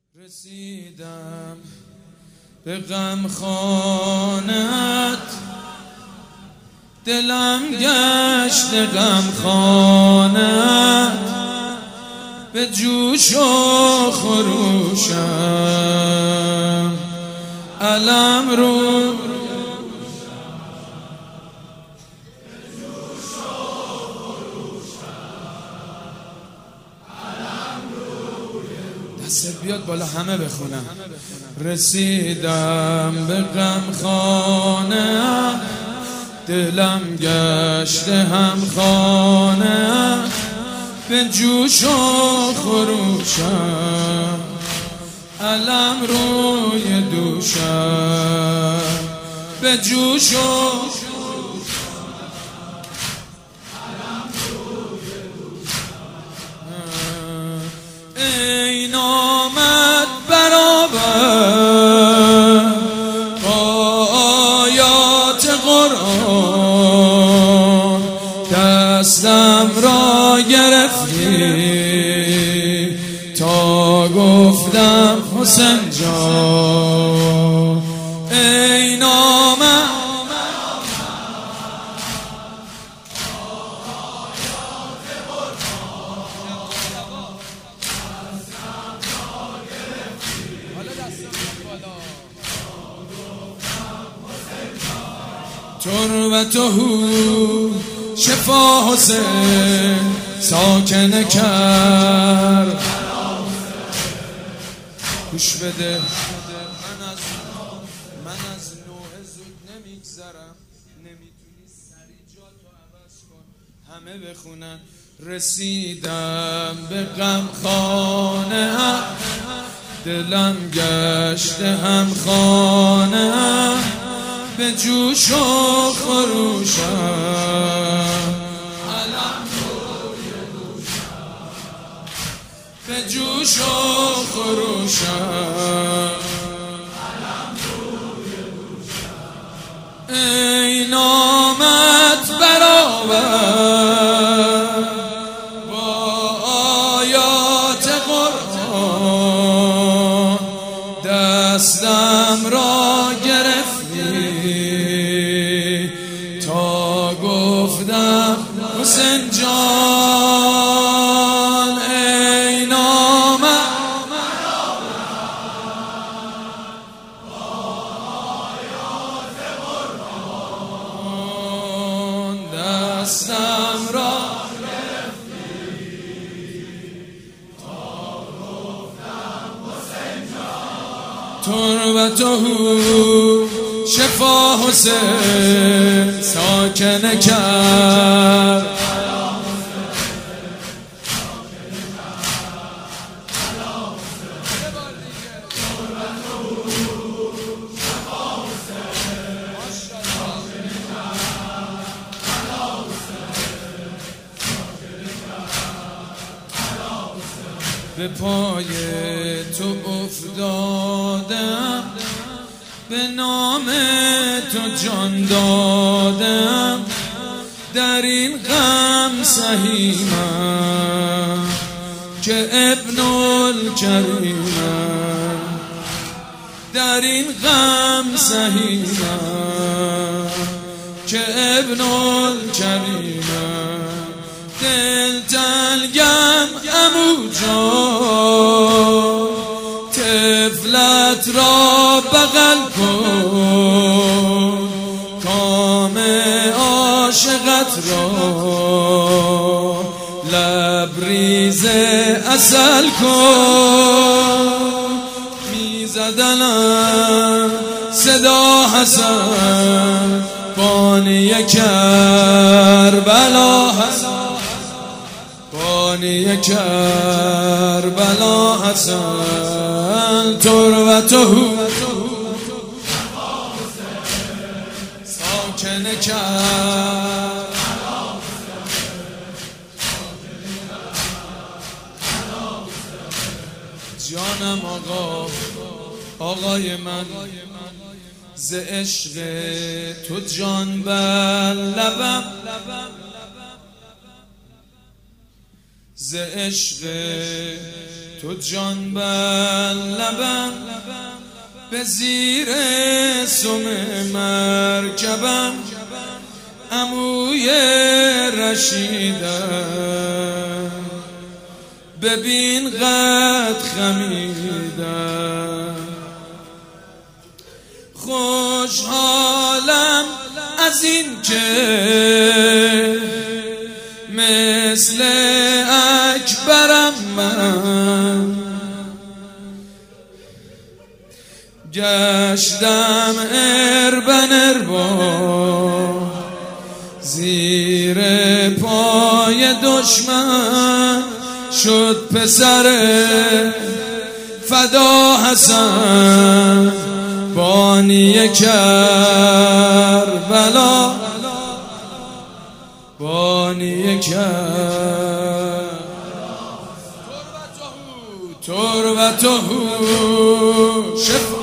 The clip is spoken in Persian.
رسیدم به غمخانه‌ات، دلم گشت غمخانه‌ات، به جوش و خروشم علم رو دست بیاد بالا همه بخونم. رسیدم به غمخانه، دلم گشت همخانه، به جوش و خروشم علم روی دوشم، به جوش و ای نامت برابر با آیات قرآن، دستم را گرفتی تا گفتم حسین جان. ای نامت تربته شفا حسین ساکن کرد. گوش بده، من از نوع زود نمیگذرم، نمیتونی سری جاتو عوض کن. همه بخونن. رسیدم به غمخانه، دلم گشت همخانه، به جوش و خروشم علم روی دوشم، به جوش و خروشم علم روی دوشم. ای نامت برابر با آیات قرآن، دستم را گرفت تا گفتم حسین جان. ای نامت با آیات قرآن، دستم را گرفتی تا گفتم حسین جان. تربته شفا حسین ساکن کرد. به پای تو افتادم، به نام تو جان دادم، در این غم سهیمم که ابن الکریمم، در این غم سهیمم که ابن الکریمم. دل تلگم عمو جان، طفلت را بغل کن، کام عاشقت را لبریز عسل کن. میزدنم صدا حسن بانی کربلا، حسن بانی کربلا حسن. تربته ساکن کرد. جانم آقای من، ز عشق تو جان بر لبم، ز عشق تو جان بر لبم، به زیر سم مرکبم عموی رشیدم، ببین قد خمیدم. خوشحالم از این که مثل اکبرم من گشتم اربن اربا زیر پای دشمن، شد پسر فدا حسن بانی کربلا، بانی کربلا. تربته شفا